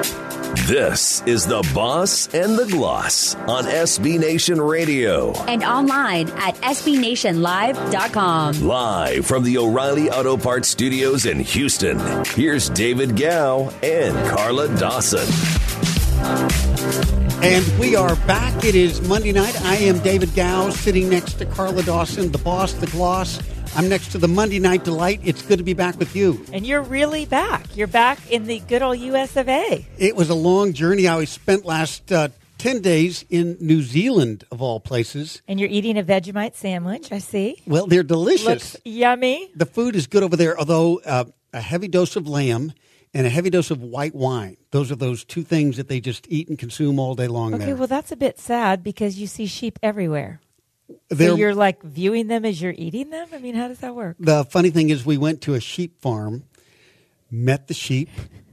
This is The Boss and the Gloss on SB Nation Radio. And online at SBNationLive.com. Live from the O'Reilly Auto Parts Studios in Houston, here's David Gow and Carla Dawson. And we are back. It is Monday night. I am David Gow, sitting next to Carla Dawson, the boss, the gloss. I'm next to the Monday Night Delight. It's good to be back with you. And you're really back. You're back in the good old US of A. It was a long journey. I spent last 10 days in New Zealand, of all places. And you're eating a Vegemite sandwich, I see. Well, they're delicious. Looks yummy. The food is good over there, although a heavy dose of lamb and a heavy dose of white wine. Those are those two things that they just eat and consume all day long there. Okay, well, that's a bit sad because you see sheep everywhere. So you're like viewing them as you're eating them? I mean, how does that work? The funny thing is we went to a sheep farm, met the sheep,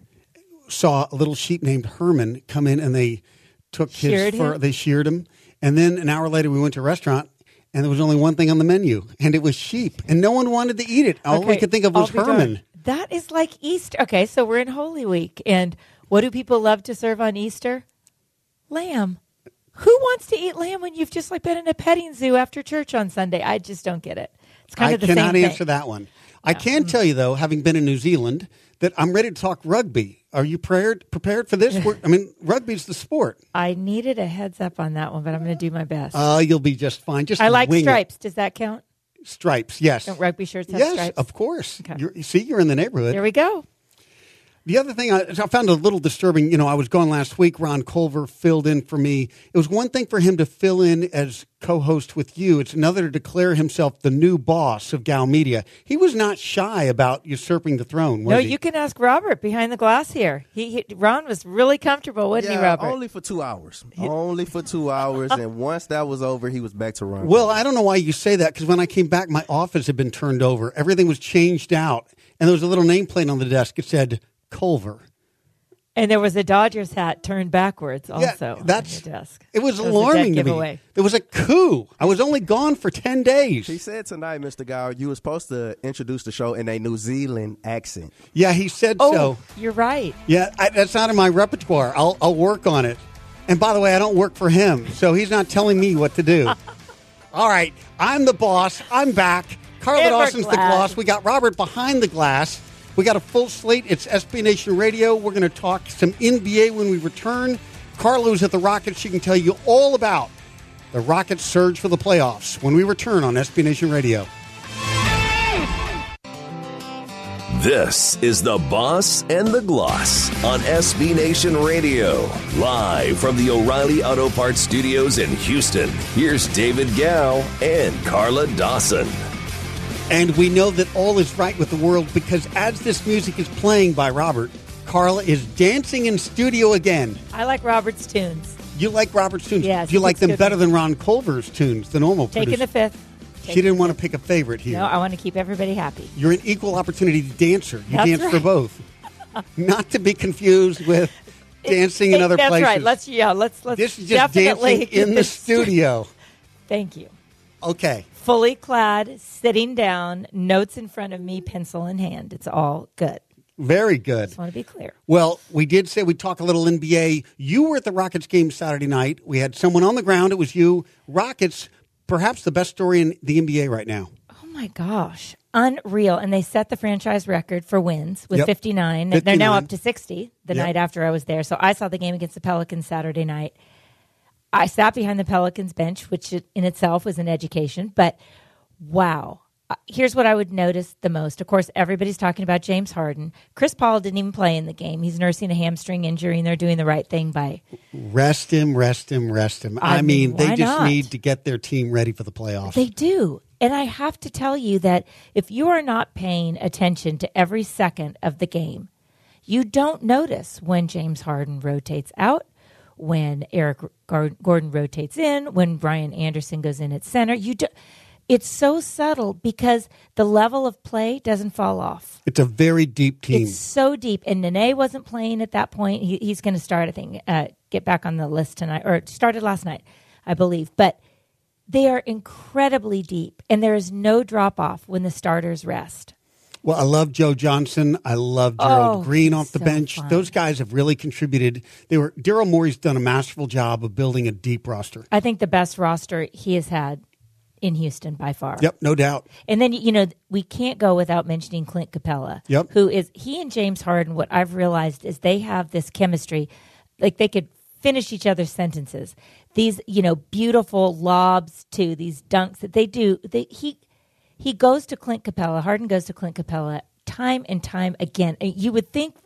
saw a little sheep named Herman come in, and they took his fur. They sheared him. And then an hour later we went to a restaurant, and there was only one thing on the menu, and it was sheep. And no one wanted to eat it. All we could think of was Herman. That is like Easter. Okay, so we're in Holy Week, and what do people love to serve on Easter? Lamb. Who wants to eat lamb when you've just like been in a petting zoo after church on Sunday? I just don't get it. It's kind of the same thing. I cannot answer that one. I can tell you, though, having been in New Zealand, that I'm ready to talk rugby. Are you prepared for this? I mean, rugby's the sport. I needed a heads up on that one, but I'm going to do my best. You'll be just fine. Just I like stripes. Does that count? Stripes, yes. Don't rugby shirts have stripes? Yes, of course. Okay. You're in the neighborhood. Here we go. The other thing I found a little disturbing, I was gone last week. Ron Culver filled in for me. It was one thing for him to fill in as co-host with you. It's another to declare himself the new boss of Gow Media. He was not shy about usurping the throne, was he? No, you can ask Robert behind the glass here. Ron was really comfortable, wasn't he, Robert? Only for 2 hours. Only for 2 hours. And once that was over, he was back to Ron. Well, I don't know why you say that, because when I came back, my office had been turned over. Everything was changed out. And there was a little nameplate on the desk. It said Culver. And there was a Dodgers hat turned backwards also on your desk. It was alarming to me. There was a coup. I was only gone for 10 days. He said tonight, Mr. Gower, you were supposed to introduce the show in a New Zealand accent. Yeah, he said so. You're right. Yeah, that's not in my repertoire. I'll work on it. And by the way, I don't work for him, so he's not telling me what to do. All right, I'm the boss. I'm back. Carla Dawson's the gloss. We got Robert behind the glass. We got a full slate. It's SB Nation Radio. We're going to talk some NBA when we return. Carla's at the Rockets. She can tell you all about the Rockets' surge for the playoffs when we return on SB Nation Radio. This is The Boss and the Gloss on SB Nation Radio. Live from the O'Reilly Auto Parts Studios in Houston, here's David Gow and Carla Dawson. And we know that all is right with the world because as this music is playing by Robert, Carla is dancing in studio again. I like Robert's tunes. You like Robert's tunes? Yes. Do you like them better than Ron Culver's tunes, the normal Taking producer? the fifth. She didn't want to pick a favorite here. No, I want to keep everybody happy. You're an equal opportunity dancer. You That's dance right. for both. Not to be confused with dancing in other places. That's right. Let's This is just dancing in the studio. Thank you. Okay. Fully clad, sitting down, notes in front of me, pencil in hand. It's all good. Very good. Just want to be clear. Well, we did say we'd talk a little NBA. You were at the Rockets game Saturday night. We had someone on the ground. It was you. Rockets, perhaps the best story in the NBA right now. Oh, my gosh. Unreal. And they set the franchise record for wins with 59. 59. They're now up to 60 the night after I was there. So I saw the game against the Pelicans Saturday night. I sat behind the Pelicans bench, which in itself was an education. But, wow. Here's what I would notice the most. Of course, everybody's talking about James Harden. Chris Paul didn't even play in the game. He's nursing a hamstring injury, and they're doing the right thing by... Rest him. I mean they just need to get their team ready for the playoffs. They do. And I have to tell you that if you are not paying attention to every second of the game, you don't notice when James Harden rotates out, when Eric Gordon rotates in, when Brian Anderson goes in at center. It's so subtle because the level of play doesn't fall off. It's a very deep team. It's so deep. And Nene wasn't playing at that point. He's going to start, I think, get back on the list tonight, or started last night, I believe. But they are incredibly deep, and there is no drop-off when the starters rest. Well, I love Joe Johnson. I love Gerald Green off the bench. fun. Those guys have really contributed. Daryl Morey's done a masterful job of building a deep roster. I think the best roster he has had in Houston by far. Yep, no doubt. And then, we can't go without mentioning Clint Capella. Yep. He and James Harden, what I've realized is they have this chemistry, like they could finish each other's sentences. These, beautiful lobs to these dunks that they do. He goes to Clint Capella, Harden goes to Clint Capella time and time again. And you would think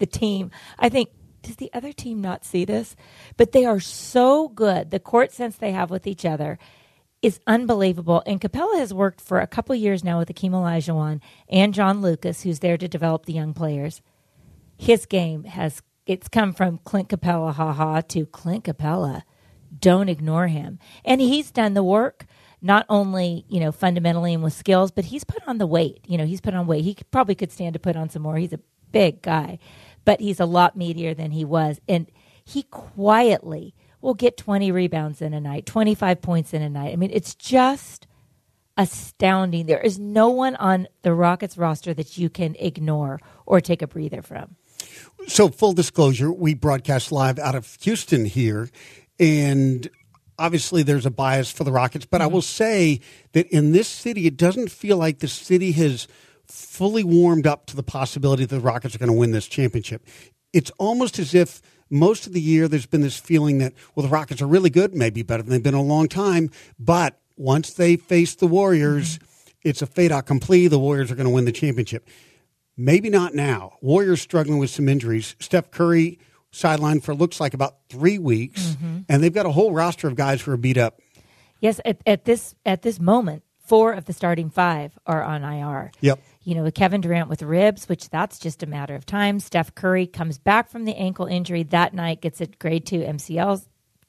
does the other team not see this? But they are so good. The court sense they have with each other is unbelievable. And Capella has worked for a couple years now with Akeem Olajuwon and John Lucas, who's there to develop the young players. His game it's come from Clint Capella, to Clint Capella. Don't ignore him. And he's done the work, not only, fundamentally and with skills, but he's put on the weight. He's put on weight. He probably could stand to put on some more. He's a big guy, but he's a lot meatier than he was. And he quietly will get 20 rebounds in a night, 25 points in a night. I mean, it's just astounding. There is no one on the Rockets roster that you can ignore or take a breather from. So, full disclosure, we broadcast live out of Houston here, and obviously there's a bias for the Rockets, but I will say that in this city, it doesn't feel like the city has fully warmed up to the possibility that the Rockets are going to win this championship. It's almost as if most of the year there's been this feeling that, well, the Rockets are really good, maybe better than they've been in a long time, but once they face the Warriors, it's a fait accompli. The Warriors are going to win the championship. Maybe not now. Warriors struggling with some injuries. Steph Curry sidelined for looks like about 3 weeks, and they've got a whole roster of guys who are beat up. Yes, at this moment, 4 of the starting 5 are on IR. Yep. Kevin Durant with ribs, which that's just a matter of time. Steph Curry comes back from the ankle injury that night, gets a grade 2 MCL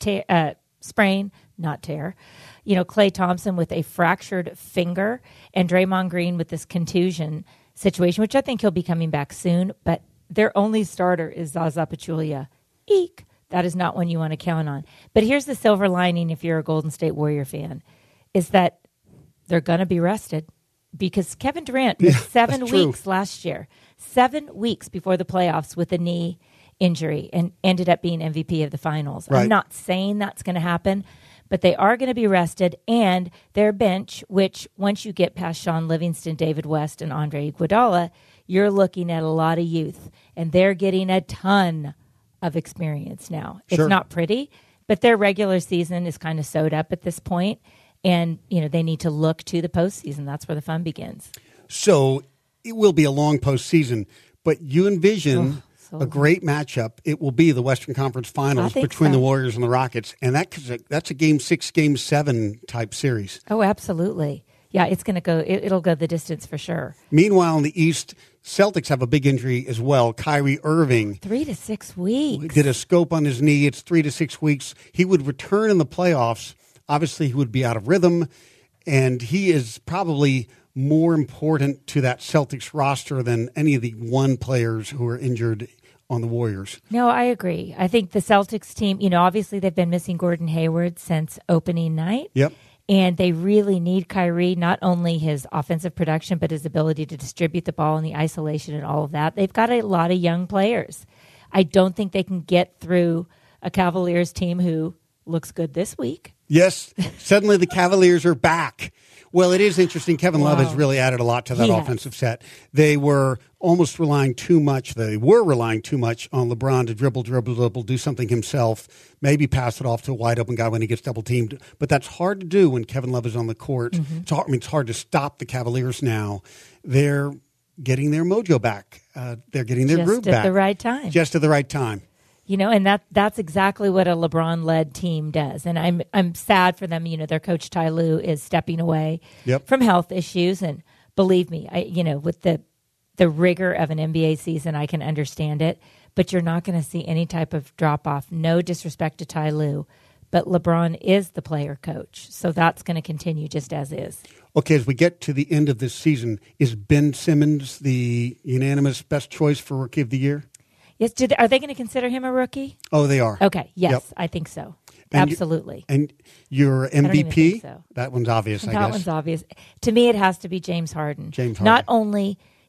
sprain, not tear. Klay Thompson with a fractured finger, and Draymond Green with this contusion situation, which I think he'll be coming back soon, but their only starter is Zaza Pachulia. Eek. That is not one you want to count on. But here's the silver lining if you're a Golden State Warrior fan, is that they're going to be rested because Kevin Durant missed 7 weeks last year, 7 weeks before the playoffs with a knee injury and ended up being MVP of the finals. Right. I'm not saying that's going to happen, but they are going to be rested, and their bench, which once you get past Sean Livingston, David West, and Andre Iguodala, you're looking at a lot of youth, and they're getting a ton of experience now. It's not pretty, but their regular season is kind of sewed up at this point, and they need to look to the postseason. That's where the fun begins. So it will be a long postseason, but you envision a great matchup. It will be the Western Conference Finals between the Warriors and the Rockets, and that's a Game 6, Game 7 type series. Oh, absolutely. Yeah, it's going to go. It'll go the distance for sure. Meanwhile, in the East, Celtics have a big injury as well. Kyrie Irving, 3 to 6 weeks, did a scope on his knee. It's 3 to 6 weeks. He would return in the playoffs. Obviously, he would be out of rhythm, and he is probably more important to that Celtics roster than any of the one players who are injured on the Warriors. No, I agree. I think the Celtics team, obviously they've been missing Gordon Hayward since opening night. Yep. And they really need Kyrie, not only his offensive production, but his ability to distribute the ball and the isolation and all of that. They've got a lot of young players. I don't think they can get through a Cavaliers team who looks good this week. Yes, suddenly the Cavaliers are back. Well, it is interesting. Kevin Love has really added a lot to that offensive set. They were almost relying too much. They were relying too much on LeBron to dribble, do something himself, maybe pass it off to a wide open guy when he gets double teamed. But that's hard to do when Kevin Love is on the court. It's hard to stop the Cavaliers now. They're getting their mojo back. They're getting their groove back. Just at the right time. Just at the right time. And that's exactly what a LeBron-led team does. And I'm sad for them. Their coach Ty Lue is stepping away from health issues. And believe me, with the rigor of an NBA season, I can understand it. But you're not going to see any type of drop-off. No disrespect to Ty Lue, but LeBron is the player coach. So that's going to continue just as is. Okay, as we get to the end of this season, is Ben Simmons the unanimous best choice for Rookie of the Year? Yes, are they going to consider him a rookie? Oh, they are. Okay, yes, I think so. Absolutely. And your MVP? I don't even think so. That one's obvious, I guess. That one's obvious. To me, it has to be James Harden. James Harden. Not only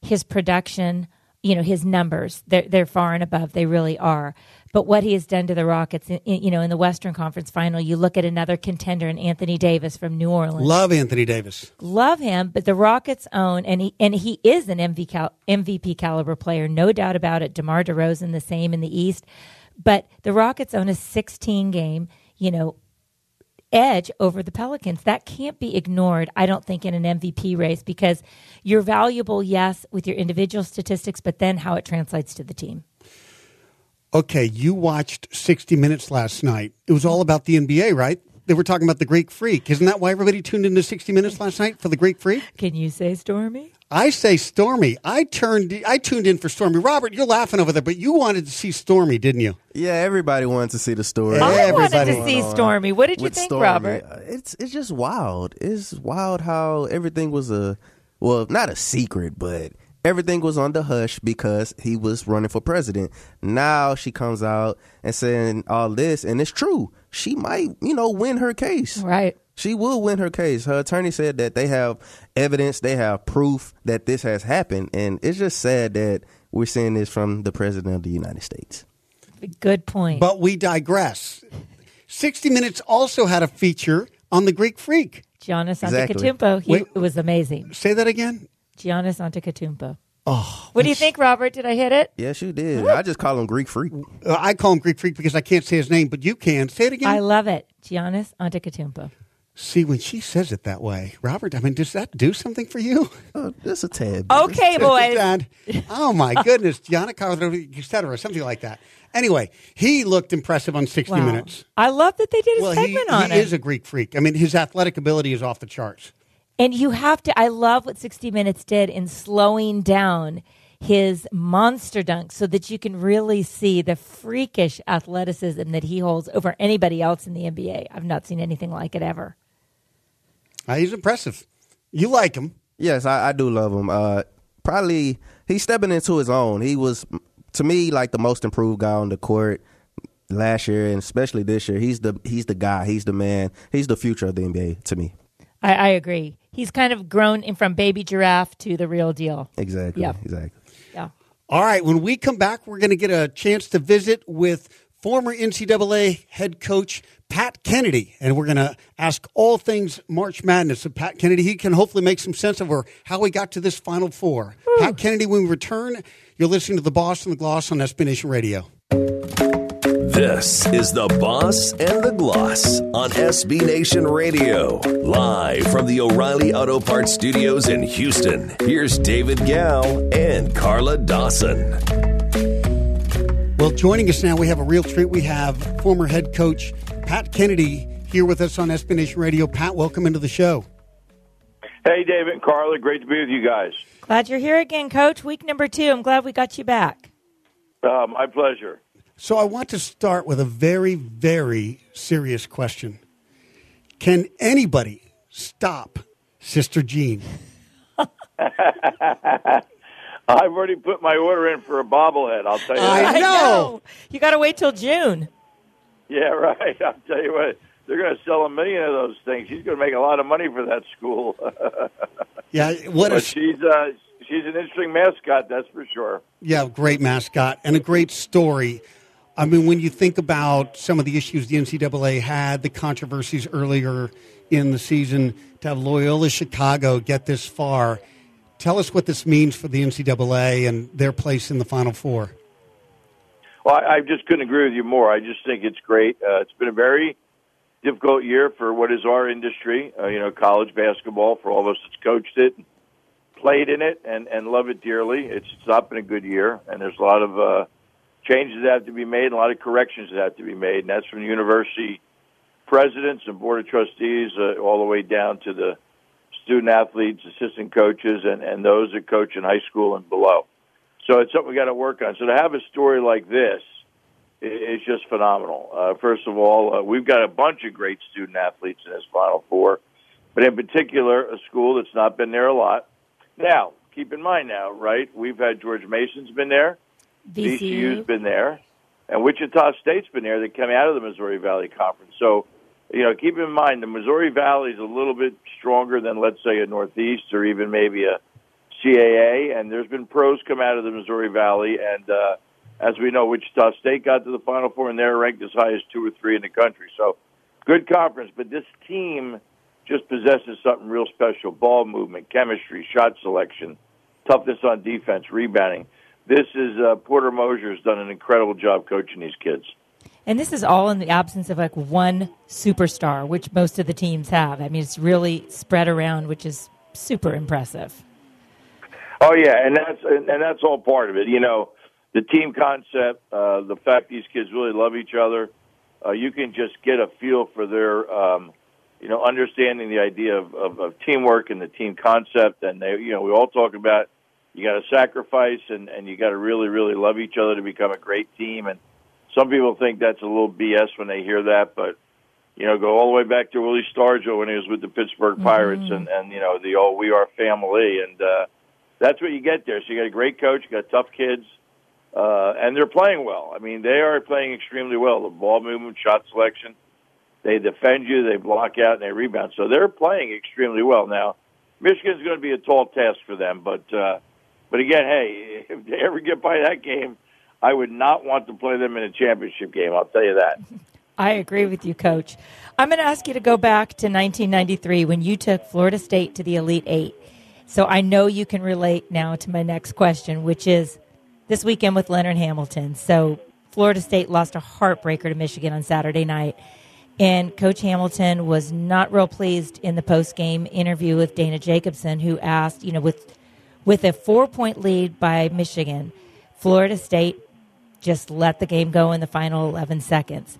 his production, his numbers, they're far and above. They really are. But what he has done to the Rockets, in the Western Conference Final, you look at another contender in Anthony Davis from New Orleans. Love Anthony Davis. Love him, but the Rockets own, and he is an MVP caliber player, no doubt about it. DeMar DeRozan the same in the East. But the Rockets own a 16-game, edge over the Pelicans. That can't be ignored, I don't think, in an MVP race, because you're valuable, yes, with your individual statistics, but then how it translates to the team. Okay, you watched 60 Minutes last night. It was all about the NBA, right? They were talking about the Greek Freak. Isn't that why everybody tuned into 60 Minutes last night, for the Greek Freak? Can you say Stormy? I say Stormy. I tuned in for Stormy. Robert, you're laughing over there, but you wanted to see Stormy, didn't you? Yeah, everybody wanted to see the story. I wanted to see Stormy. What did you think, Stormy, Robert? It's just wild. It's wild how everything was not a secret, but everything was on the hush because he was running for president. Now she comes out and saying all this, and it's true. She might, win her case. Right. She will win her case. Her attorney said that they have evidence, they have proof that this has happened, and it's just sad that we're seeing this from the president of the United States. Good point. But we digress. 60 Minutes also had a feature on the Greek Freak. Giannis Exactly. Antetokounmpo. It was amazing. Say that again? Giannis Antetokounmpo. Oh, what do you think, Robert? Did I hit it? Yes, you did. I just call him Greek Freak. I call him Greek Freak because I can't say his name, but you can. Say it again. I love it. Giannis Antetokounmpo. See, when she says it that way, Robert, does that do something for you? Just a tad. Okay, boys. Dad. Oh, my goodness. Gianna Carter, et cetera, something like that. Anyway, he looked impressive on 60 Minutes. I love that they did a segment on he it. is a Greek freak. His athletic ability is off the charts. And you have to, I love what 60 Minutes did in slowing down his monster dunk so that you can really see the freakish athleticism that he holds over anybody else in the NBA. I've not seen anything like it ever. He's impressive. You like him. Yes, I do love him. Probably he's stepping into his own. He was, to me, like the most improved guy on the court last year, and especially this year. He's the guy. He's the man. He's the future of the NBA to me. I agree. He's kind of grown from baby giraffe to the real deal. Exactly. Yep. Exactly. Yeah. All right. When we come back, we're going to get a chance to visit with former NCAA head coach Pat Kennedy, and we're going to ask all things March Madness of Pat Kennedy. He can hopefully make some sense of how we got to this Final Four. Woo. Pat Kennedy, when we return, you're listening to The Boss and the Gloss on SB Nation Radio. This is The Boss and the Gloss on SB Nation Radio. Live from the O'Reilly Auto Parts Studios in Houston, here's David Gow and Carla Dawson. Well, joining us now, we have a real treat. We have former head coach Pat Kennedy here with us on SB Nation Radio. Pat, welcome into the show. Hey, David and Carla. Great to be with you guys. Glad you're here again, Coach. Week number 2. I'm glad we got you back. My pleasure. So I want to start with a very, very serious question. Can anybody stop Sister Jean? I've already put my order in for a bobblehead, I'll tell you that. I know. You got to wait till June. Yeah, right. I'll tell you what. They're going to sell 1 million of those things. She's going to make a lot of money for that school. Yeah, she's an interesting mascot, that's for sure. Yeah, great mascot and a great story. When you think about some of the issues the NCAA had, the controversies earlier in the season, to have Loyola Chicago get this far, tell us what this means for the NCAA and their place in the Final Four. Well, I just couldn't agree with you more. I just think it's great. It's been a very difficult year for what is our industry, college basketball, for all of us that's coached it, played in it, and love it dearly. It's not been a good year, and there's a lot of changes that have to be made, and a lot of corrections that have to be made, and that's from university presidents and board of trustees all the way down to the student athletes, assistant coaches, and those that coach in high school and below. So it's something we got to work on. So to have a story like this is just phenomenal. First of all, we've got a bunch of great student athletes in this Final Four, but in particular, a school that's not been there a lot. Now, keep in mind now, right, we've had George Mason's been there, VCU's been there, and Wichita State's been there. They came out of the Missouri Valley Conference. So, keep in mind the Missouri Valley is a little bit stronger than, let's say, a Northeast or even maybe a CAA, and there's been pros come out of the Missouri Valley, and as we know, Wichita State got to the Final Four, and they're ranked as high as 2 or 3 in the country. So, good conference, but this team just possesses something real special: ball movement, chemistry, shot selection, toughness on defense, rebounding. This is Porter Mosier's done an incredible job coaching these kids. And this is all in the absence of like one superstar, which most of the teams have. I mean, it's really spread around, which is super impressive. Oh yeah, and that's all part of it. You know, the team concept, the fact these kids really love each other. You can just get a feel for their, understanding the idea of teamwork and the team concept. And we all talk about you got to sacrifice and you got to really, really love each other to become a great team. And some people think that's a little BS when they hear that, but go all the way back to Willie Stargell when he was with the Pittsburgh Pirates, and the old "We Are Family," and that's what you get there. So you got a great coach, you got tough kids, and they're playing well. I mean, they are playing extremely well. The ball movement, shot selection, they defend you, they block out, and they rebound. So they're playing extremely well. Now, Michigan's going to be a tall task for them, but again, hey, if they ever get by that game, I would not want to play them in a championship game. I'll tell you that. I agree with you, Coach. I'm going to ask you to go back to 1993 when you took Florida State to the Elite Eight. So I know you can relate now to my next question, which is this weekend with Leonard Hamilton. So Florida State lost a heartbreaker to Michigan on Saturday night. And Coach Hamilton was not real pleased in the post-game interview with Dana Jacobson, who asked, with a 4-point lead by Michigan, Florida State just let the game go in the final 11 seconds.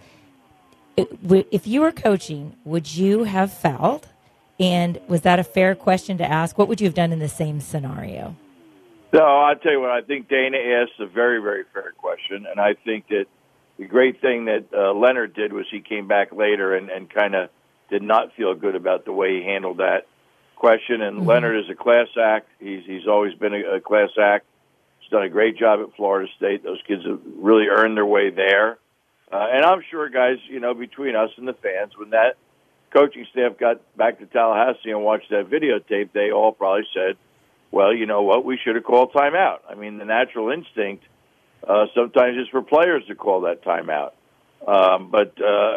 If you were coaching, would you have fouled? And was that a fair question to ask? What would you have done in the same scenario? No, I'll tell you what, I think Dana asked a very, very fair question, and I think that the great thing that Leonard did was he came back later and kind of did not feel good about the way he handled that question. And Leonard is a class act. He's always been a class act. He's done a great job at Florida State. Those kids have really earned their way there. And I'm sure, guys, between us and the fans, when that coaching staff got back to Tallahassee and watched that videotape, they all probably said, well, you know what, we should have called timeout. I mean, the natural instinct sometimes is for players to call that timeout. Or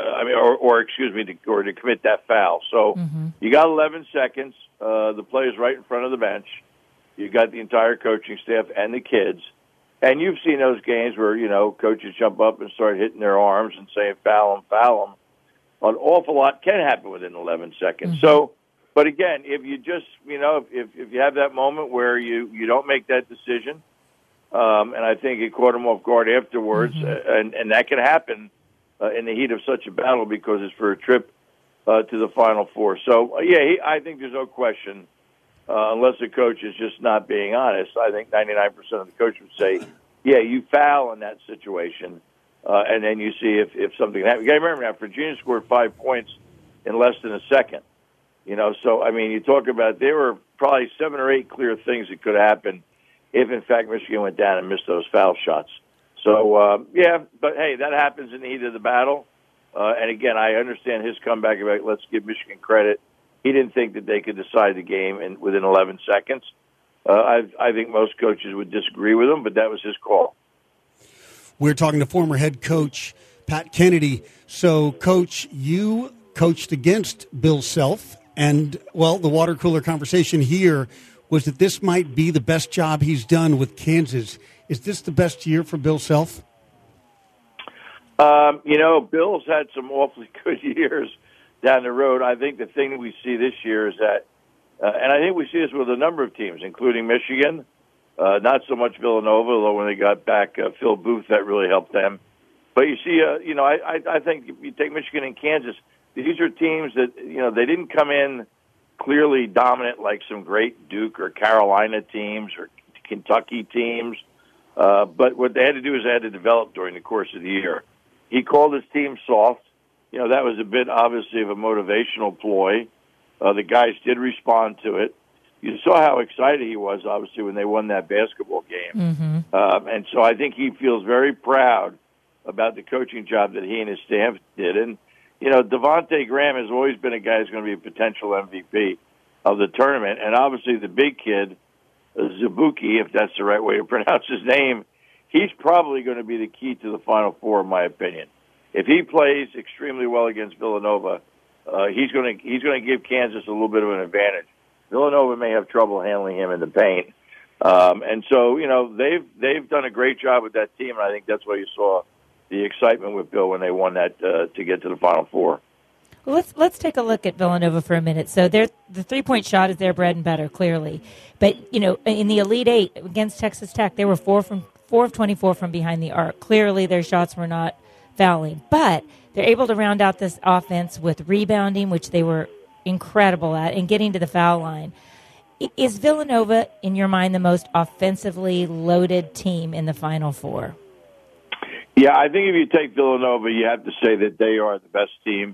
to commit that foul. So you got 11 seconds. The player's right in front of the bench. You got the entire coaching staff and the kids. And you've seen those games where, coaches jump up and start hitting their arms and saying, foul them, foul them. An awful lot can happen within 11 seconds. So, but again, if you just, if you have that moment where you don't make that decision, and I think it caught him off guard afterwards, and that can happen in the heat of such a battle because it's for a trip to the Final Four. So, I think there's no question, unless the coach is just not being honest, I think 99% of the coach would say, yeah, you foul in that situation, and then you see if something happens. You got to remember now, Virginia scored 5 points in less than a second. So, I mean, you talk about there were probably 7 or 8 clear things that could happen if, in fact, Michigan went down and missed those foul shots. So, but, hey, that happens in the heat of the battle. And, again, I understand his comeback about let's give Michigan credit. He didn't think that they could decide the game within 11 seconds. I think most coaches would disagree with him, but that was his call. We're talking to former head coach Pat Kennedy. So, Coach, you coached against Bill Self, and, well, the water cooler conversation here was that this might be the best job he's done with Kansas. Is this the best year for Bill Self? Bill's had some awfully good years down the road. I think the thing that we see this year is that, and I think we see this with a number of teams, including Michigan, not so much Villanova, although when they got back Phil Booth, that really helped them. But you see, I think if you take Michigan and Kansas, these are teams that, they didn't come in clearly dominant like some great Duke or Carolina teams or Kentucky teams. But what they had to do is they had to develop during the course of the year. He called his team soft. That was a bit, obviously, of a motivational ploy. The guys did respond to it. You saw how excited he was, obviously, when they won that basketball game. And so I think he feels very proud about the coaching job that he and his staff did. And, Devontae Graham has always been a guy who's going to be a potential MVP of the tournament. And obviously the big kid, Zabuki, if that's the right way to pronounce his name, he's probably going to be the key to the Final Four, in my opinion. If he plays extremely well against Villanova, he's going to give Kansas a little bit of an advantage. Villanova may have trouble handling him in the paint, and so they've done a great job with that team, and I think that's why you saw the excitement with Bill when they won that to get to the Final Four. Well, let's take a look at Villanova for a minute. So the 3-point shot is their bread and butter, clearly. But in the Elite Eight against Texas Tech, they were 4 of 24 from behind the arc. Clearly, their shots were not fouling, but they're able to round out this offense with rebounding, which they were incredible at, and getting to the foul line. Is Villanova, in your mind, the most offensively loaded team in the Final Four? Yeah, I think if you take Villanova, you have to say that they are the best team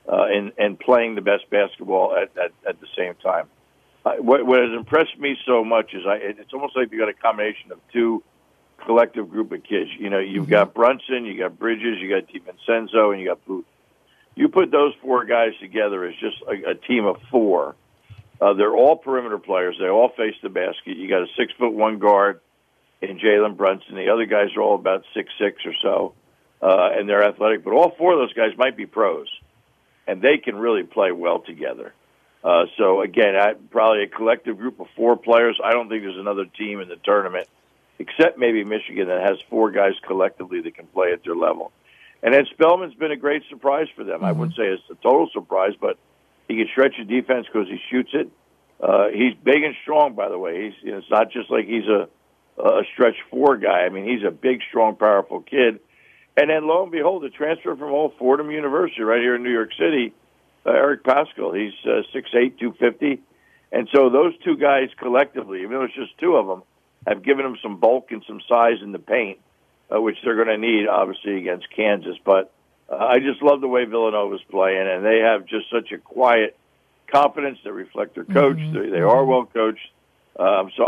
and playing the best basketball at the same time. What has impressed me so much is it's almost like you got a combination of two collective group of kids. You've got Brunson, you got Bridges, you got DiVincenzo, and you got Booth. You put those four guys together as just a team of four. They're all perimeter players. They all face the basket. You got a 6'1" guard in Jalen Brunson. The other guys are all about 6'6" or so, and they're athletic. But all four of those guys might be pros, and they can really play well together. So, again, probably a collective group of four players. I don't think there's another team in the tournament, except maybe Michigan, that has four guys collectively that can play at their level. And then Spellman's been a great surprise for them. I wouldn't say it's a total surprise, but he can stretch the defense because he shoots it. He's big and strong, by the way. It's not just like he's a stretch four guy. I mean, he's a big, strong, powerful kid. And then, lo and behold, the transfer from old Fordham University right here in New York City, Eric Pascal. He's 6'8", 250. And so those two guys collectively, even though it's just two of them, have given him some bulk and some size in the paint, which they're going to need, obviously, against Kansas. But I just love the way Villanova's playing, and they have just such a quiet confidence that reflect their coach. Mm-hmm. They are well coached. So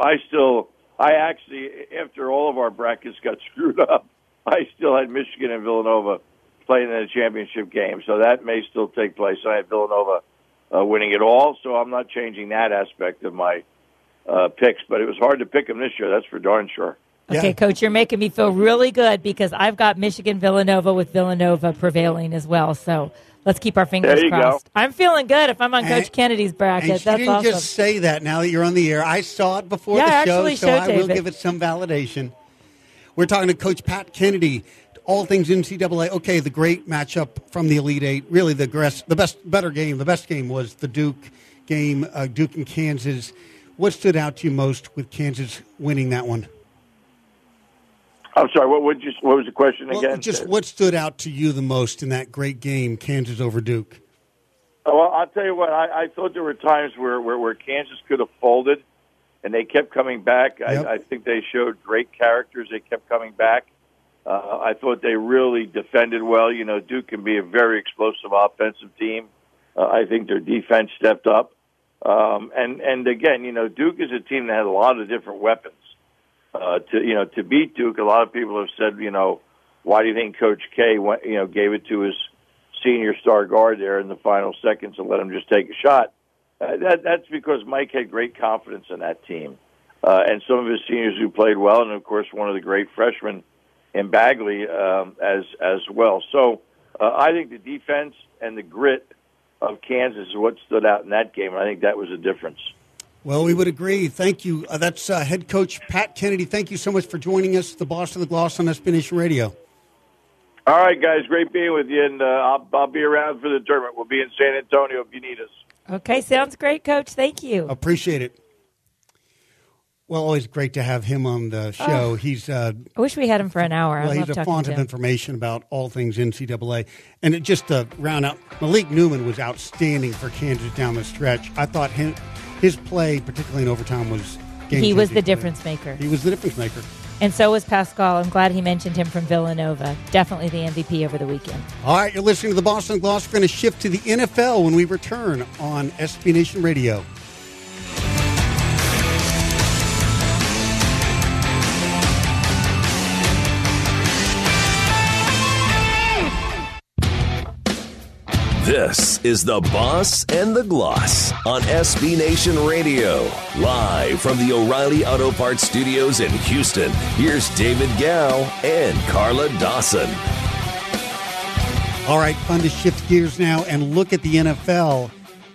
I actually, after all of our brackets got screwed up, I still had Michigan and Villanova playing in a championship game. So that may still take place. I had Villanova winning it all, so I'm not changing that aspect of my picks. But it was hard to pick them this year, that's for darn sure. Okay, Coach, you're making me feel really good because I've got Michigan-Villanova with Villanova prevailing as well. So let's keep our fingers crossed. Go. I'm feeling good if I'm on Coach Kennedy's bracket. And That's didn't awesome. Just say that now that you're on the air. I saw it before the show, so I will give it some validation. We're talking to Coach Pat Kennedy, all things NCAA. Okay, the great matchup from the Elite Eight. Really, the best game was the Duke game, Duke and Kansas. What stood out to you most with Kansas winning that one? I'm sorry, what was the question again? Just what stood out to you the most in that great game, Kansas over Duke? Well, I'll tell you what, I thought there were times where Kansas could have folded, and they kept coming back. Yep. I think they showed great characters. They kept coming back. I thought they really defended well. Duke can be a very explosive offensive team. I think their defense stepped up. And again, Duke is a team that had a lot of different weapons. To beat Duke, a lot of people have said, why do you think Coach K gave it to his senior star guard there in the final seconds and let him just take a shot? That's because Mike had great confidence in that team, and some of his seniors who played well, and of course one of the great freshmen in Bagley as well. So I think the defense and the grit of Kansas is what stood out in that game, and I think that was a difference. Well, we would agree. Thank you. That's head coach Pat Kennedy. Thank you so much for joining us, the boss of the Gloss on SB Nation Radio. All right, guys. Great being with you, and I'll be around for the tournament. We'll be in San Antonio if you need us. Okay, sounds great, Coach. Thank you. Appreciate it. Well, always great to have him on the show. I wish we had him for an hour. Well, he's a font of information about all things NCAA. And just to round out, Malik Newman was outstanding for Kansas down the stretch. I thought his play, particularly in overtime, was game-changing. He was the difference maker. He was the difference maker. And so was Pascal. I'm glad he mentioned him from Villanova. Definitely the MVP over the weekend. All right, you're listening to the Boston Gloss. We're going to shift to the NFL when we return on SB Nation Radio. This is The Boss and the Gloss on SB Nation Radio. Live from the O'Reilly Auto Parts Studios in Houston, here's David Gow and Carla Dawson. All right, fun to shift gears now and look at the NFL.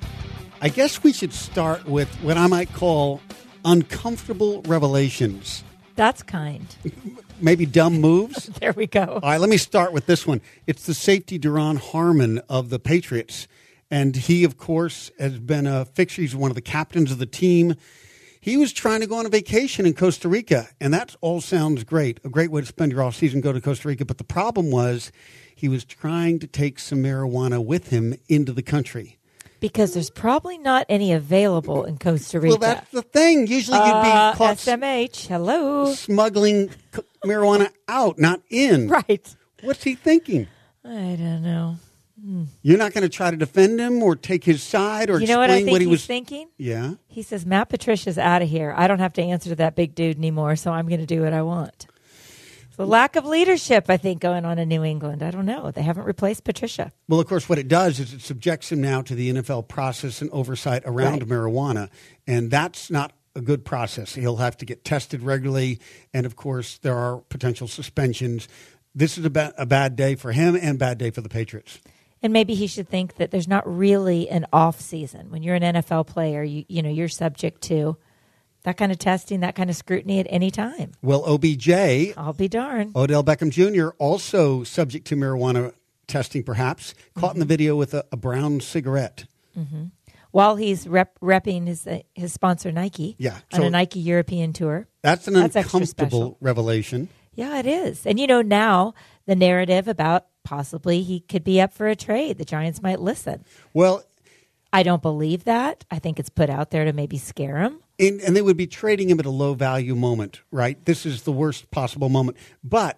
I guess we should start with what I might call uncomfortable revelations. That's kind. Maybe dumb moves. There we go. All right, let me start with this one. It's the safety Duron Harmon of the Patriots. And he, of course, has been a fixture. He's one of the captains of the team. He was trying to go on a vacation in Costa Rica, and that all sounds great. A great way to spend your off-season, go to Costa Rica. But the problem was he was trying to take some marijuana with him into the country. Because there's probably not any available in Costa Rica. Well, that's the thing. Usually you'd be caught SMH, hello. smuggling marijuana out, not in. Right. What's he thinking? I don't know. You're not going to try to defend him or take his side or You know what I explain think what he he's was thinking? Yeah. He says, Matt Patricia's out of here. I don't have to answer to that big dude anymore, so I'm going to do what I want. The lack of leadership, I think, going on in New England. I don't know. They haven't replaced Patricia. Well, of course, what it does is it subjects him now to the NFL process and oversight around marijuana, and that's not a good process. He'll have to get tested regularly, and, of course, there are potential suspensions. This is a bad day for him and bad day for the Patriots. And maybe he should think that there's not really an off season. When you're an NFL player, you're subject to that kind of testing, that kind of scrutiny at any time. Well, OBJ, I'll be darned. Odell Beckham Jr., also subject to marijuana testing, perhaps, caught in the video with a brown cigarette. Mm-hmm. While he's repping his sponsor, Nike, on a Nike European tour. That's an uncomfortable revelation. Yeah, it is. And, now the narrative about possibly he could be up for a trade. The Giants might listen. Well, I don't believe that. I think it's put out there to maybe scare him. And they would be trading him at a low-value moment, right? This is the worst possible moment. But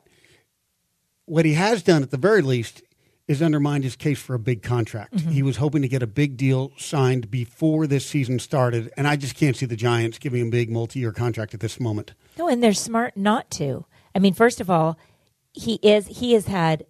what he has done, at the very least, is undermined his case for a big contract. Mm-hmm. He was hoping to get a big deal signed before this season started, and I just can't see the Giants giving him a big multi-year contract at this moment. No, and they're smart not to. I mean, first of all, he has had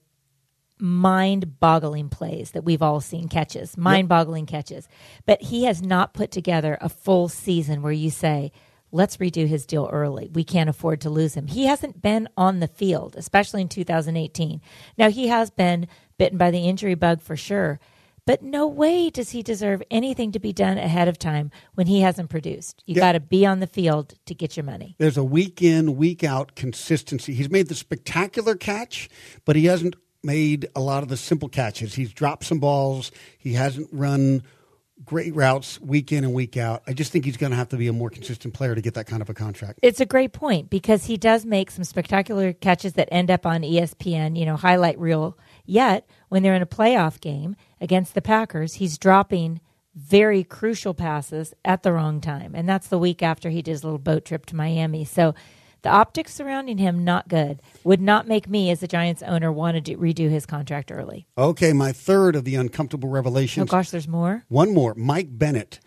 mind-boggling plays that we've all seen, catches, mind-boggling catches. But he has not put together a full season where you say, let's redo his deal early. We can't afford to lose him. He hasn't been on the field, especially in 2018. Now, he has been bitten by the injury bug for sure, but no way does he deserve anything to be done ahead of time when he hasn't produced. You got to be on the field to get your money. There's a week in, week out consistency. He's made the spectacular catch, but he hasn't made a lot of the simple catches. He's dropped some balls. He hasn't run great routes week in and week out. I just think he's going to have to be a more consistent player to get that kind of a contract. It's a great point because he does make some spectacular catches that end up on ESPN, highlight reel. Yet, when they're in a playoff game against the Packers, he's dropping very crucial passes at the wrong time. And that's the week after he did his little boat trip to Miami. So the optics surrounding him, not good. Would not make me, as a Giants owner, want to redo his contract early. Okay, my third of the uncomfortable revelations. Oh, gosh, there's more? One more. Mike Bennett.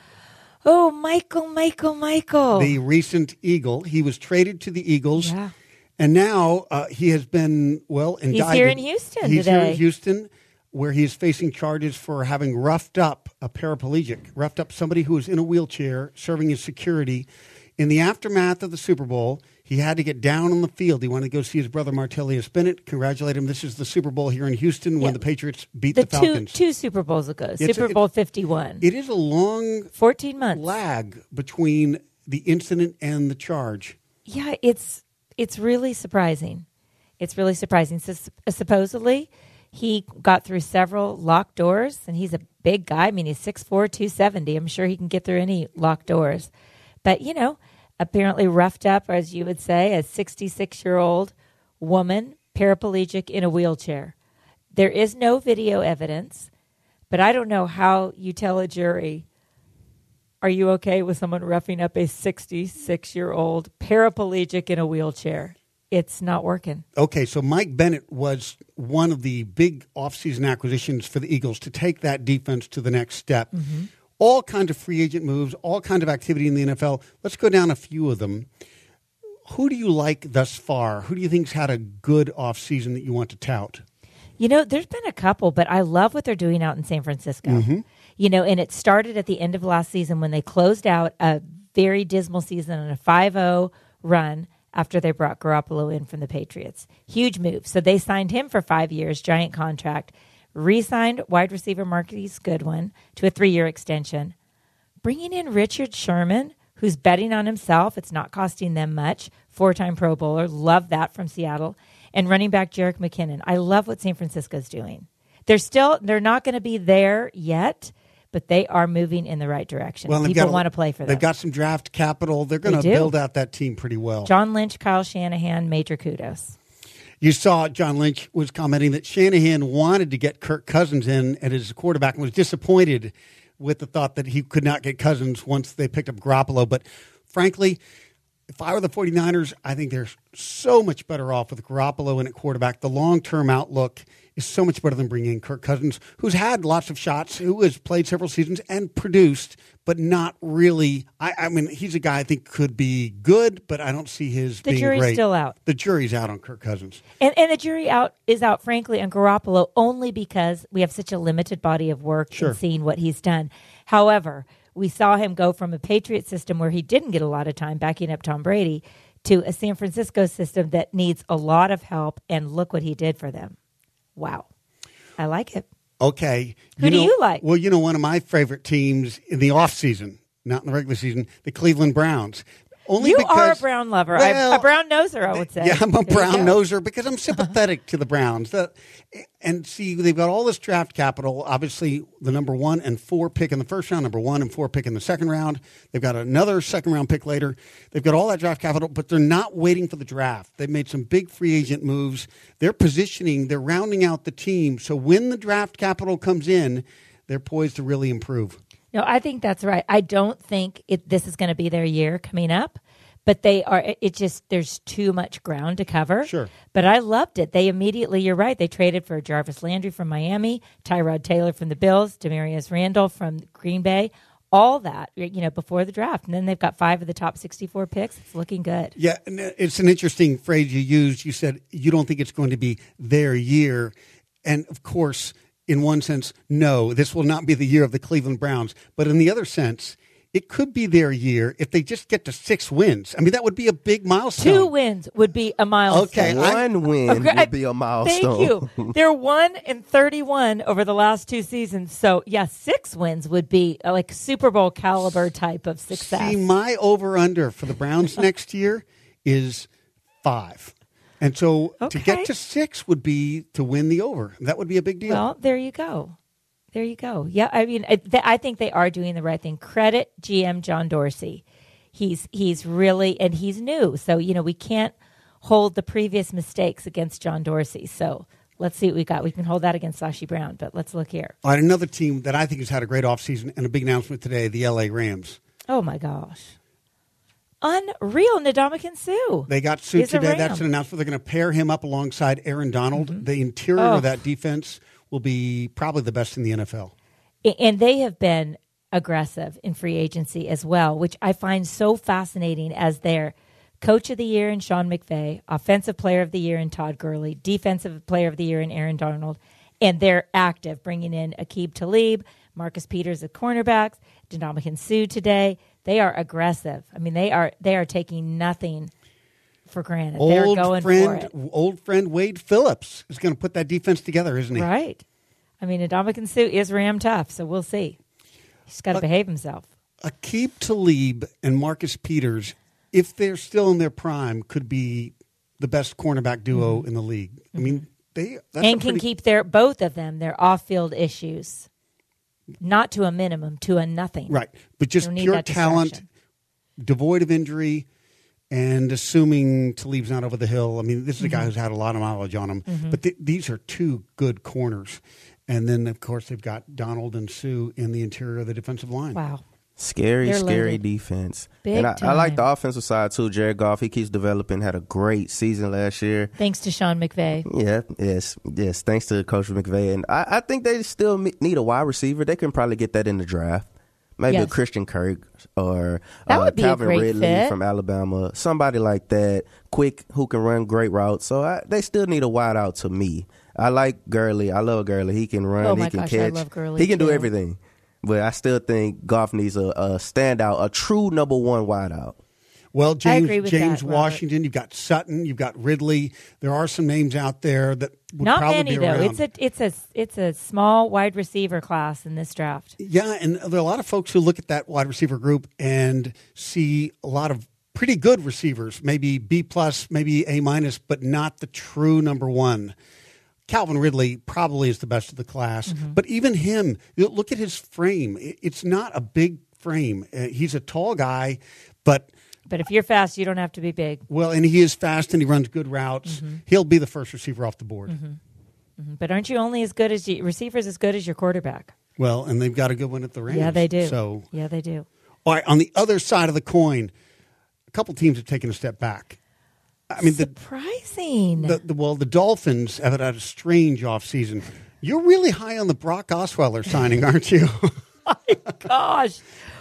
Oh, Michael. The recent Eagle. He was traded to the Eagles. Yeah. And now he has been, indicted. He's here in Houston today. He's here in Houston, where he is facing charges for having roughed up a paraplegic, roughed up somebody who was in a wheelchair, serving as security. In the aftermath of the Super Bowl, he had to get down on the field. He wanted to go see his brother Martellus Bennett, congratulate him. This is the Super Bowl here in Houston when the Patriots beat the Falcons. Two Super Bowls ago, Super Bowl 51. It is a long 14 months lag between the incident and the charge. Yeah, it's really surprising. It's really surprising. So, supposedly, he got through several locked doors, and he's a big guy. I mean, he's 6'4", 270. I'm sure he can get through any locked doors. But, apparently roughed up, as you would say, a 66-year-old woman, paraplegic in a wheelchair. There is no video evidence, but I don't know how you tell a jury, are you okay with someone roughing up a 66-year-old paraplegic in a wheelchair? It's not working. Okay, so Mike Bennett was one of the big offseason acquisitions for the Eagles to take that defense to the next step. Mm-hmm. All kinds of free agent moves, all kinds of activity in the NFL. Let's go down a few of them. Who do you like thus far? Who do you think's had a good offseason that you want to tout? There's been a couple, but I love what they're doing out in San Francisco. And it started at the end of last season when they closed out a very dismal season on a 5-0 run after they brought Garoppolo in from the Patriots. Huge move. So they signed him for 5 years, giant contract, re-signed wide receiver Marquise Goodwin to a 3-year extension, bringing in Richard Sherman, who's betting on himself. It's not costing them much. 4-time Pro Bowler. Love that from Seattle. And running back Jerick McKinnon. I love what San Francisco's doing. They're not going to be there yet, but they are moving in the right direction. Well, people want to play for them. They've got some draft capital. They're going to build out that team pretty well. John Lynch, Kyle Shanahan, major kudos. You saw John Lynch was commenting that Shanahan wanted to get Kirk Cousins in as a quarterback and was disappointed with the thought that he could not get Cousins once they picked up Garoppolo. But frankly, if I were the 49ers, I think they're so much better off with Garoppolo in at quarterback. The long-term outlook is so much better than bringing in Kirk Cousins, who's had lots of shots, who has played several seasons and produced, but not really. I mean, he's a guy I think could be good, but I don't see his being great. The jury's still out. The jury's out on Kirk Cousins. And the jury is out, frankly, on Garoppolo only because we have such a limited body of work in seeing what he's done. However, we saw him go from a Patriot system where he didn't get a lot of time backing up Tom Brady to a San Francisco system that needs a lot of help, and look what he did for them. Wow. I like it. Okay. Who do you like? Well, one of my favorite teams in the offseason, not in the regular season, the Cleveland Browns. Only you because, are a Brown lover. Well, a Brown noser, I would say. Yeah, I'm a Brown noser because I'm sympathetic to the Browns. And see, they've got all this draft capital. Obviously, the number 1 and 4 pick in the first round, number 1 and 4 pick in the second round. They've got another second round pick later. They've got all that draft capital, but they're not waiting for the draft. They've made some big free agent moves. They're positioning, they're rounding out the team. So when the draft capital comes in, they're poised to really improve. No, I think that's right. I don't think this is going to be their year coming up, but they are. There's too much ground to cover. Sure. But I loved it. They immediately, you're right, they traded for Jarvis Landry from Miami, Tyrod Taylor from the Bills, Demarius Randall from Green Bay, all that, before the draft. And then they've got 5 of the top 64 picks. It's looking good. Yeah, and it's an interesting phrase you used. You said you don't think it's going to be their year. And, of course, in one sense, no, this will not be the year of the Cleveland Browns. But in the other sense, it could be their year if they just get to 6 wins. I mean, that would be a big milestone. 2 wins would be a milestone. Okay, one win would be a milestone. Thank you. They're 1-31 over the last 2 seasons. So, 6 wins would be like Super Bowl caliber type of success. See, my over-under for the Browns next year is 5. And so to get to 6 would be to win the over. That would be a big deal. Well, there you go. There you go. Yeah, I mean, I think they are doing the right thing. Credit GM John Dorsey. He's really, and he's new. So, we can't hold the previous mistakes against John Dorsey. So let's see what we got. We can hold that against Sashi Brown, but let's look here. All right, another team that I think has had a great offseason and a big announcement today, the LA Rams. Oh, my gosh. Unreal, Ndamukong Suh. They got Suh today. That's an announcement. They're going to pair him up alongside Aaron Donald. Mm-hmm. The interior of that defense will be probably the best in the NFL. And they have been aggressive in free agency as well, which I find so fascinating as their coach of the year in Sean McVay, offensive player of the year in Todd Gurley, defensive player of the year in Aaron Donald, and they're active, bringing in Aqib Talib, Marcus Peters at cornerbacks, Ndamukong Suh today. They are aggressive. I mean, they are taking nothing for granted. They're going for it. Old friend Wade Phillips is going to put that defense together, isn't he? Right. I mean, Ndamukong Suh is Ram tough, so we'll see. He's got to behave himself. Aqib Talib and Marcus Peters, if they're still in their prime, could be the best cornerback duo in the league. I mean, can keep both of them their off-field issues, not to a minimum, to a nothing. Right, but just pure talent, devoid of injury. And assuming Talib's not over the hill, I mean, this is a guy who's had a lot of mileage on him. Mm-hmm. But these are 2 good corners. And then, of course, they've got Donald and Suh in the interior of the defensive line. Wow. Scary defense. Big and I like the offensive side, too. Jared Goff, he keeps developing, had a great season last year. Thanks to Sean McVay. Yeah, yes. Thanks to Coach McVay. And I think they still need a wide receiver. They can probably get that in the draft. Maybe a Yes. Christian Kirk or That would be a Calvin great Ridley fit. from Alabama. Somebody like that, quick, who can run great routes. So they still need a wideout to me. I like Gurley. I love Gurley. He can run. Oh, my he can gosh, I catch. love Gurley, He can do too. everything. But I still think Goff needs a standout, a true number one wideout. Well, James agree with James that, Robert. Washington, you've got Sutton, you've got Ridley. There are some names out there that would Not probably many be though. around. It's a small wide receiver class in this draft. Yeah, and there are a lot of folks who look at that wide receiver group and see a lot of pretty good receivers, maybe B plus, maybe A minus, but not the true number one. Calvin Ridley probably is the best of the class, but even him, look at his frame. It's not a big frame. He's a tall guy, but But if you're fast, you don't have to be big. well, and he is fast and he runs good routes. He'll be the first receiver off the board. But aren't you only as good as receivers as good as your quarterback? Well, and they've got a good one at the Rams. Yeah, they do. So, Yeah, they do. all right, on the other side of the coin, a couple teams have taken a step back. I mean, Surprising. the Dolphins have had a strange offseason. You're really high on the Brock Osweiler signing, aren't you? Gosh,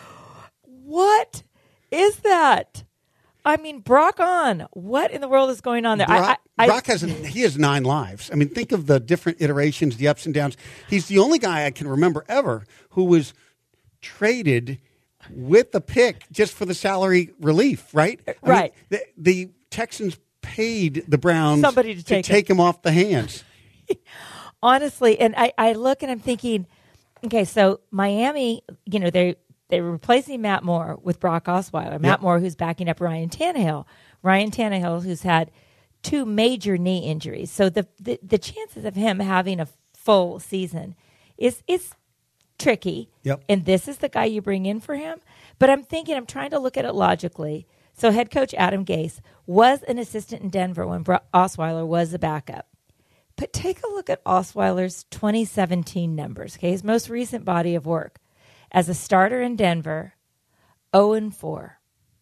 what is that? I mean, Brock on. What in the world is going on there? Brock he has 9 lives. I mean, think of the different iterations, the ups and downs. He's the only guy I can remember ever who was traded with a pick just for the salary relief, right? Right. I mean, the Texans paid the Browns Somebody to take him off the hands. Honestly, and I look and I'm thinking, okay, so Miami, they were replacing Matt Moore with Brock Osweiler. Matt Moore, who's backing up Ryan Tannehill. Ryan Tannehill, who's had 2 major knee injuries. So the chances of him having a full season is tricky. Yep. And this is the guy you bring in for him. But I'm trying to look at it logically. So head coach Adam Gase was an assistant in Denver when Osweiler was the backup. But take a look at Osweiler's 2017 numbers, okay, his most recent body of work. As a starter in Denver, 0-4.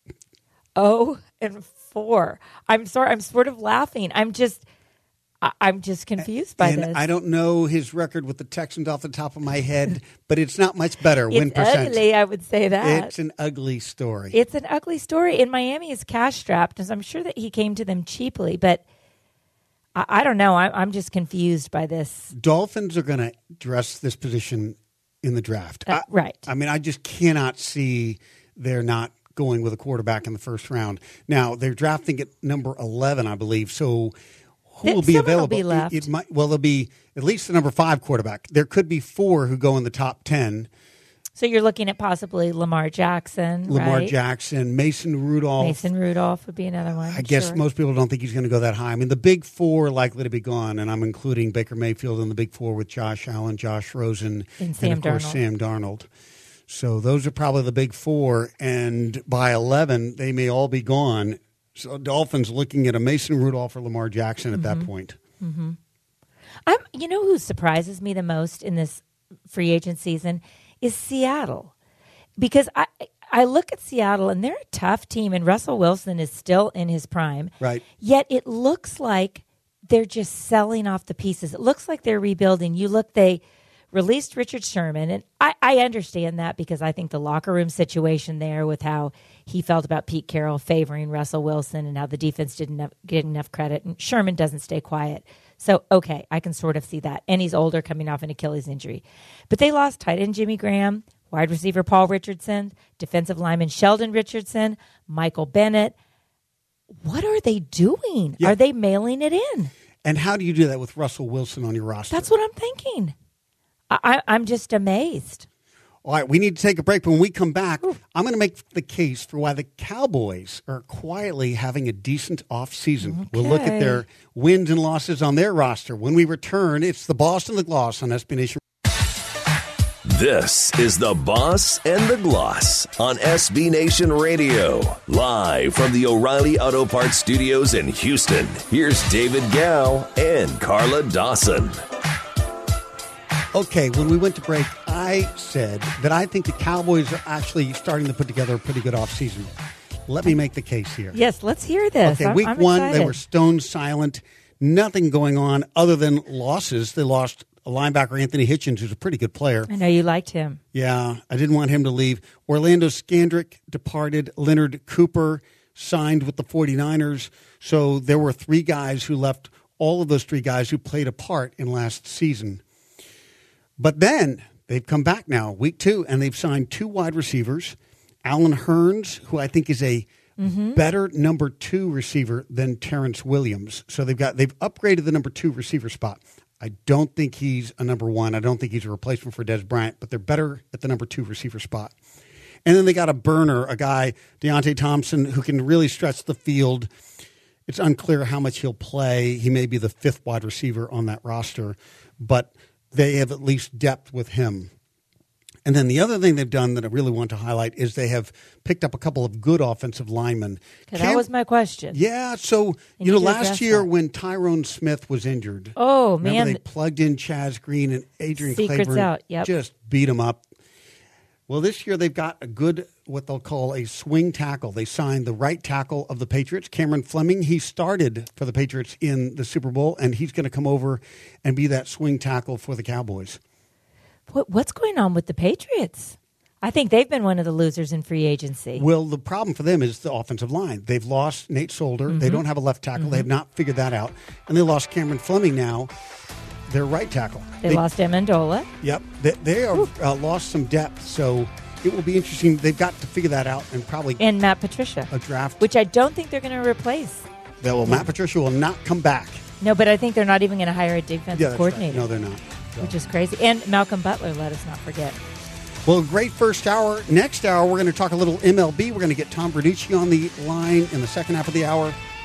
0-4. I'm sorry, I'm sort of laughing. I'm just confused by and this. I don't know his record with the Texans off the top of my head, but it's not much better. Win It's percent. ugly, I would say that. It's an ugly story. It's an ugly story. And Miami is cash strapped, and so I'm sure that he came to them cheaply, but I don't know. I'm just confused by this. Dolphins are going to address this position in the draft. Right. I mean, I just cannot see they're not going with a quarterback in the first round. Now, they're drafting at number 11, I believe. So who will be Someone will available? be left. It might, well, there'll be at least the number 5 quarterback. There could be 4 who go in the top 10. So you're looking at possibly Lamar Jackson, Lamar right? Jackson, Mason Rudolph. Mason Rudolph would be another one. I guess sure. most people don't think he's going to go that high. I mean, the big 4 are likely to be gone, and I'm including Baker Mayfield in the big 4 with Josh Allen, Josh Rosen, And Sam of course Darnold. Sam Darnold. So those are probably the big 4, and by 11, they may all be gone. So Dolphins looking at a Mason Rudolph or Lamar Jackson at that point. You know who surprises me the most in this free agent season is Seattle. Because I look at Seattle, and they're a tough team, and Russell Wilson is still in his prime. Right. Yet it looks like they're just selling off the pieces. It looks like they're rebuilding. They released Richard Sherman, and I understand that because I think the locker room situation there with how he felt about Pete Carroll favoring Russell Wilson and how the defense didn't get enough credit, and Sherman doesn't stay quiet. So, okay, I can sort of see that. And he's older, coming off an Achilles injury. But they lost tight end Jimmy Graham, wide receiver Paul Richardson, defensive lineman Sheldon Richardson, Michael Bennett. What are they doing? Yeah. Are they mailing it in? And how do you do that with Russell Wilson on your roster? That's what I'm thinking. I'm just amazed. All right, we need to take a break. But when we come back, I'm going to make the case for why the Cowboys are quietly having a decent offseason. We'll look at their wins and losses on their roster. When we return, it's the Boss and the Gloss on SB Nation. This is the Boss and the Gloss on SB Nation Radio. Live from the O'Reilly Auto Parts Studios in Houston. Here's David Gow and Carla Dawson. Okay, when we went to break, I said that I think the Cowboys are actually starting to put together a pretty good offseason. Let me make the case here. Yes, let's hear this. Okay, week I'm one, excited. they were stone silent. Nothing going on other than losses. They lost linebacker Anthony Hitchens, who's a pretty good player. I know you liked him. Yeah, I didn't want him to leave. Orlando Scandrick departed. Leonard Cooper signed with the 49ers. So there were 3 guys who left, all of those 3 guys who played a part in last season. But then they've come back now, week 2, and they've signed 2 wide receivers. Alan Hearns, who I think is a better number 2 receiver than Terrence Williams. So they've upgraded the number 2 receiver spot. I don't think he's a number 1. I don't think he's a replacement for Des Bryant, but they're better at the number 2 receiver spot. And then they got a burner, a guy, Deontay Thompson, who can really stretch the field. It's unclear how much he'll play. He may be the 5th wide receiver on that roster, but they have at least depth with him. And then the other thing they've done that I really want to highlight is they have picked up a couple of good offensive linemen. That was my question. Yeah, so, last year when Tyrone Smith was injured, oh, remember man. they plugged in Chaz Green and Adrian Secrets Claiborne out, yep. just beat him up. Well, this year they've got a good, what they'll call a swing tackle. They signed the right tackle of the Patriots, Cameron Fleming. He started for the Patriots in the Super Bowl, and he's going to come over and be that swing tackle for the Cowboys. What's going on with the Patriots? I think they've been one of the losers in free agency. Well, the problem for them is the offensive line. They've lost Nate Solder. They don't have a left tackle. They have not figured that out. And they lost Cameron Fleming now, their right tackle. They lost Amendola. Yep. They are lost some depth, so it will be interesting. They've got to figure that out and probably and Matt Patricia. A draft. Which I don't think they're going to replace. Matt Patricia will not come back. No, but I think they're not even going to hire a defensive coordinator. Right. No, they're not. So. Which is crazy. And Malcolm Butler, let us not forget. Well, great first hour. Next hour, we're going to talk a little MLB. We're going to get Tom Verducci on the line in the second half of the hour.